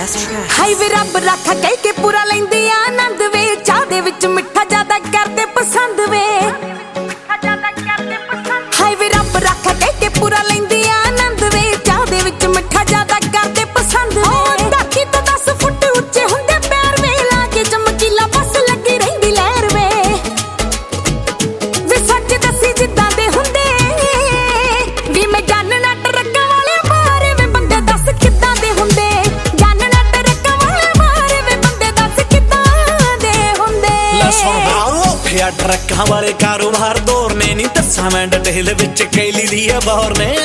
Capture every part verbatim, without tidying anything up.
best tracks. High ਵੇ ਰੱਬ ਰਾਖਾ ਕਹਿ ਕੇ ਪੂਰਾ ਲੈਂਦੀ ਆ ਆਨੰਦ ਵੇ ਚਾਹ ਦੇ ਵਿੱਚ ਮਿੱਠਾ ਜ਼ਿਆਦਾ ਕਰਦੇ ਪਸੰਦ ਵੇ ਹਾਈ ਵੇ ਰੱਬ ਰਾਖਾ ਕਹਿ ਕੇ ਪੂਰਾ ਲੈਂਦੀ ਆ ਆਨੰਦ ਵੇ ਚਾਹ ਦੇ ਵਿੱਚ ਮਿੱਠਾ ਜ਼ਿਆਦਾ ਕਰਦੇ ਪਸੰਦ ਵੇ ਧਰਤੀ ਤੋਂ ਦਸ ਫੁੱਟ ਉੱਚੇ ਹੁੰਦੇ ਪੈਰ ਵੇ ਲਾ ਕੇ ਚਮਕੀਲਾ ਬਸ ਲੱਗੀ ਰਹਿੰਦੀ ਲਹਿਰ ਵੇ ਵੇ ਸੱਚ ਦੱਸੀ ਜਿੱਦਾਂ ਦੇ ਹੁੰਦੇ ਵੀ ਮੈਂ ਜਾਣਨ ਨਾ ਟਰੱਕਾਂ ਵਾਲੇ ਬਾਰੇ ਵੇ ਬੰਦੇ ਦੱਸ ਕਿੱਦਾਂ ਦੇ ਹੁੰਦੇ ਜਾਣਨ ਨਾ ਟਰੱਕਾਂ ਵਾਲੇ ਬਾਰੇ ਵੇ ਬੰਦੇ ਦੱਸ ਕਿੱਦਾਂ ਦੇ ਹੁੰਦੇ ਲੈ ਸੁਣ ਬਾਓ ਫਿਆ ਟਰੱਕਾਂ ਵਾਲੇ ਕਾਰੋਬਾਰ ਦੌਰ ਨੇ ਨਹੀਂ ਦੱਸਾਂ ਮੈਂ ਡਿਟੇਲ ਵਿੱਚ ਕੈਲੀ ਦੀ ਹੈ ਬੌਰ ਨੇ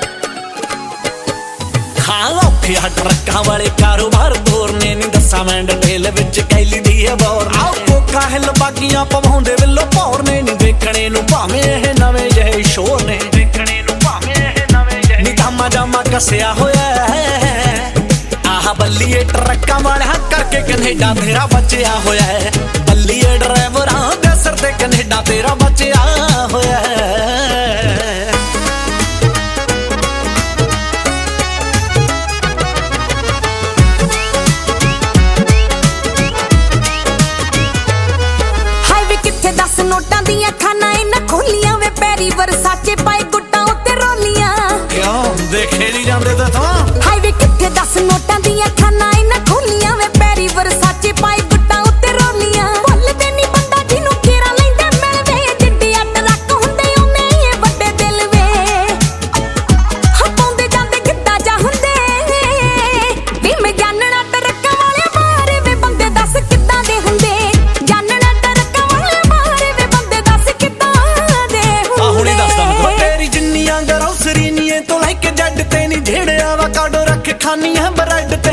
ਹਾਂ ਫਿਆ ਟਰੱਕਾਂ ਵਾਲੇ ਕਾਰੋਬਾਰ ਦੌਰ ਨੇ ਨਹੀਂ ਦੱਸਾਂ ਮੈਂ ਡਿਟੇਲ ਵਿੱਚ ਕੈਲੀ ਦੀ ਹੈ ਬੌਰ ਆਓ ਕੋਕਾ ਹਿੱਲ ਬਾਗੀਆਂ ਪਵਾਉਂਦੇ ਵਿੱਲੋ ਭੌਰ ਨੇ ਨਹੀਂ ਦੇਖਣੇ ਨੂੰ ਭਾਵੇਂ ਇਹ ਨਵੇਂ ਜਿਹੇ ਸ਼ੋਰ ਨੇ ਦੇਖਣੇ ਨੂੰ ਭਾਵੇਂ ਇਹ ਨਵੇਂ ਜਿਹੇ ਨੀ ਧਾਮਾ ਜਾਮਾ ਕੱਸਿਆ ਹੋਇਆ ਆਹ ਬੱਲੀਏ ਟਰੱਕਾਂ ਵਾਲਿਆਂ ਕਰਕੇ ਕੈਨੇਡਾ ਤੇਰਾ ਬਚਿਆ ਹੋਇਆ ਹੈ ਬੱਲੀਏ ਡਰਾਈਵਰਾਂ ਦੇ ਸਿਰ ਤੇ ਕੈਨੇਡਾ ਤੇਰਾ ਬਚਿਆ ਹੋਇਆ ਹੈ ਹਾਏ ਵੇ ਕਿੱਥੇ ਦਸ ਨੋਟਾਂ ਦੀਆਂ ਖਾਨਾ ਇਹਨਾਂ ਖੋਲੀਆਂ ਵੇ ਪੈਰੀ ਵਰਸਾਚੇ ਪਾਏ ਗੁੱਟਾਂ ਉੱਤੇ ਰੋਲੀਆਂ ਕਿਉਂ ਦੇਖੇ ਨਹੀਂ ਜਾਂਦੇ ਤਾਂ ਤੂੰ ਹਾਏ ਵੇ ਕਿੱਥੇ ਦਸ ਨੋਟਾਂ ਦੀਆਂ ਖਾਨਾ ਇਹਨਾਂ ਖੋਲੀਆਂ ਵੇ ਪੈਰੀ ਵਰਸਾਚੇ ਪਾਏ ਗੁੱਟਾਂ ਉੱਤੇ ਰੋਲੀਆਂ ਭੁੱਲਦੇ ਨਹੀਂ ਬੰਦਾ ਜਿਹਨੂੰ ਖੇਰਾ ਲੈਂਦੇ ਮਿਲ ਵੇ ਜਿੱਡੀ ਅੱਡ ਰੱਖ ਹੁੰਦੇ ਉਹਨੇ ਇਹ ਵੱਡੇ ਦਿਲ ਵੇ ਹਪਾਉਂਦੇ ਜਾਂਦੇ ਕਿੱਦਾਂ ਜਾ ਹੁੰਦੇ ਵੀ ਮੈਂ ਜਾਣਨਾ ਟਰੱਕਾਂ ਵਾਲੇ ਬਾਰੇ ਵੇ ਬੰਦੇ ਦੱਸ ਕਿੱਦਾਂ ਦੇ ਹੁੰਦੇ ਜਾਣਨਾ ਟਰੱਕਾਂ ਵਾਲੇ ਬਾਰੇ ਵੇ ਬੰਦੇ ਦੱਸ ਕਿੱਦਾਂ ਦੇ ਹੁੰਦੇ ਆ ਹੁਣੇ ਦੱਸਦਾ ਮੈਂ ਤੇਰੀ ਜਿੰਨੀਆਂ ਗਰੋਸਰੀ ਨੀਏ ਤੋਂ ਲੈ ਕੇ ਜੱਡ ਤੇ ਨਹੀਂ ਢੇੜੇ ਆਵਾਕਾਡੋ ਰੱਖ ਖਾਨੀ ਹੈ ਬ੍ਰੈਡ ਤੇ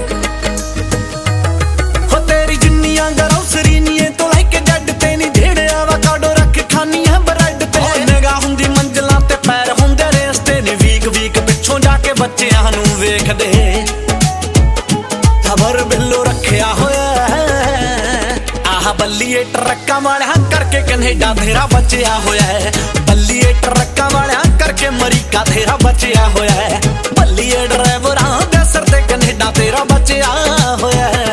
ਹੋ ਤੇਰੀ ਜਿੰਨੀਆਂ ਗਰੋਸਰੀ ਨੀਏ ਤੋਂ ਲੈ ਕੇ ਜੱਡ ਤੇ ਨਹੀਂ ਢੇੜੇ ਆਵਾਕਾਡੋ ਰੱਖ ਖਾਨੀ ਹੈ ਬ੍ਰੈਡ ਤੇ ਨਿਗਾਹ ਹੁੰਦੀ ਮੰਜ਼ਲਾਂ ਤੇ ਪੈਰ ਹੁੰਦੇ ਰਸਤੇ ਨੇ ਵੀਕ ਵੀਕ ਪਿੱਛੋਂ ਜਾ ਕੇ ਬੱਚਿਆਂ ਨੂੰ ਵੇਖਦੇ ਖਬਰ ਬਿੱਲੋ ਰੱਖਿਆ ਹੋਇਆ ਹੈ ਆਹ ਬੱਲੀਏ ਟਰੱਕਾਂ ਵਾਲਿਆਂ ਕਰਕੇ ਕੈਨੇਡਾ ਤੇਰਾ ਬਚਿਆ ਹੋਇਆ ਹੈ ਬੱਲੀਏ ਟਰੱਕਾਂ ਵਾਲਿਆਂ ਕਰਕੇ ਅਮਰੀਕਾ ਤੇਰਾ ਬਚਿਆ ਹੋਇਆ ਹੈ ਬੱਲੀਏ ਡਰਾਈਵਰਾਂ ਦੇ ਸਿਰ ਤੇ ਕੈਨੇਡਾ ਤੇਰਾ ਬਚਿਆ ਹੋਇਆ ਹੈ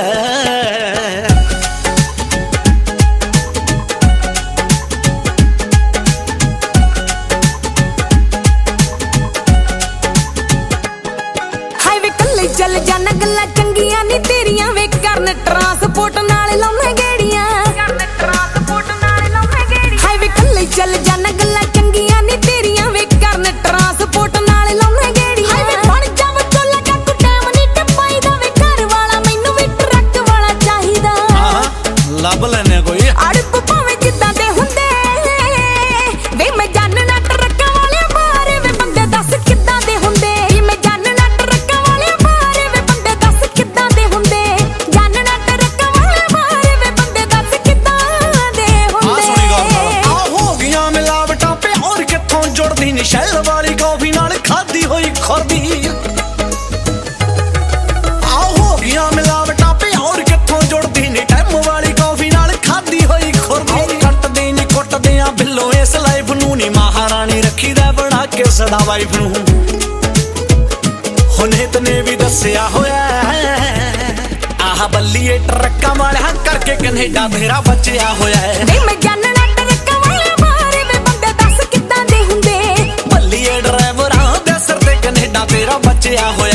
ਹਾਏ ਵੇ ਕੱਲੇ ਚੱਲ ਜਾਣਾ ਗੱਲਾਂ ਚੰਗੀਆਂ ਨੀ ਤੇਰੀਆਂ ਵੇ ਕਰਨ ਟਰਾਂਸਪੋਰਟ ਨਾਲ ਲਾਉਣੇ ਗੇੜੀਆਂ ਕਰਨ ਟਰਾਂਸਪੋਰਟ ਨਾਲ ਲਾਉਣੇ ਗੇੜੀਆਂ ਹਾਏ ਵੇ ਕੱਲੇ ਚੱਲ ਜਾਣਾ ਗੱਲਾਂ ਚੰਗੀਆਂ ਨੀ ਤੇਰੀਆਂ ਵੇ ਕਰਨ ਟਰਾਂਸਪੋਰਟ ਨਾਲ ਲਾਉਣੇ ਗੇੜੀਆਂ ਹਾਏ ਵੇ ਬਣ ਜਾ ਵਿਚੋਲਾ ਕਾਕੂ ਟਾਈਮ ਨੀ ਟਪਾਈਦਾ ਵੇ ਘਰ ਵਾਲਾ ਮੈਨੂੰ ਵੀ ਟਰੱਕ ਵਾਲਾ ਚਾਹੀਦਾ ਹਾਂ ਲੱਭ ਲੈਨੇ ਕੋਈ ਅੜਪ ਭਾਵੇਂ ਜਿੱਦਾਂ ਦੇ ਹੁੰਦੇ ਵੇ ਮੈਂ ਜਾਣਨਾ ਟਰੱਕਾਂ ਵਾਲੇ ਬਾਰੇ ਵੇ ਬੰਦੇ ਦੱਸ ਕਿੱਦਾਂ ਦੇ ਹੁੰਦੇ ਵੀ ਮੈਂ ਜਾਣਨਾ ਟਰੱਕਾਂ ਵਾਲੇ ਬਾਰੇ ਵੇ ਬੰਦੇ ਦੱਸ ਕਿੱਦਾਂ ਦੇ ਹੁੰਦੇ ਜਾਣਨਾ ਟਰੱਕਾਂ ਵਾਲੇ ਬਾਰੇ ਵੇ ਬੰਦੇ ਦੱਸ ਕਿੱਦਾਂ ਦੇ ਹੁੰਦੇ ਆ ਸੁਣੀ ਗੱਲ ਆ ਹੋ ਗਈਆਂ ਮਿਲਾਵਟਾਂ ਪੇ ਹੋਰ ਕਿੱਥੋਂ ਜੁੜਦੀ ਨੀ ਸ਼ਹਿਰ ਵਾਲੀ ਕੌਫੀ ਨਾਲ ਖਾਦੀ ਹੋਈ ਖੁਰਦੀ ਆ ਹੋ ਗਈਆਂ ਮਿਲਾਵਟਾਂ ਪੇ ਹੋਰ ਕਿੱਥੋਂ ਜੁੜਦੀ ਨੀ ਟੈਮ ਵਾਲੀ ਕੌਫੀ ਨਾਲ ਖਾਦੀ ਹੋਈ ਖੁਰਦੀ ਕੱਟਦੇ ਨੀ ਕੁੱਟਦੇ ਆ ਬਿੱਲੋ ਇਸ ਲਾਈਫ ਨੂੰ ਨੀ ਮਹਾਰਾਣੀ ਰੱਖੀਦਾ ਬਣਾ ਕੇ ਸਦਾ ਵਾਈਫ ਨੂੰ ਹੁਣੇ ਤਨੇ ਵੀ ਦੱਸਿਆ ਹੋਇਆ ਹੈ ਆਹ ਬੱਲੀਏ ਟਰੱਕਾਂ ਵਾਲਿਆਂ ਕਰਕੇ ਕੈਨੇਡਾ ਤੇਰਾ ਬਚਿਆ ਹੋਇਆ ਹੈ ਵੇ ਮੈਂ ਜਾਣਨਾ ਟਰੱਕਾਂ ਵਾਲੇ ਬਾਰੇ ਵੇ ਬੰਦੇ ਦੱਸ ਕਿੱਦਾਂ ਦੇ ਹੁੰਦੇ ਬੱਲੀਏ ਡਰਾਈਵਰਾਂ ਦੇ ਸਿਰ ਤੇ ਕੈਨੇਡਾ ਤੇਰਾ ਬਚਿਆ ਹੋਇਆ